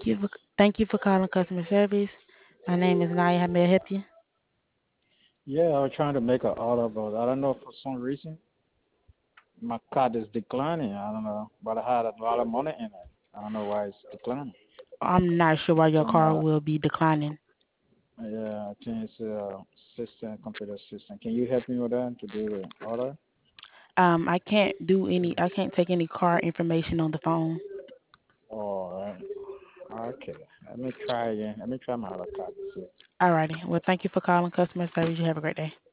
Thank you for calling customer service. My name is Naya. How may I help you? Yeah, I was trying to make an order, but I don't know for some reason my card is declining. I don't know, but I had a lot of money in it. I don't know why it's declining. I'm not sure why your Can card will be declining. yeah, I think it's system, computer system. Can you help me with that to do the order? I can't take any card information on the phone. All right. Okay. Let me try again. Let me try my other card. See. Alrighty. Well, thank you for calling customer service. You have a great day.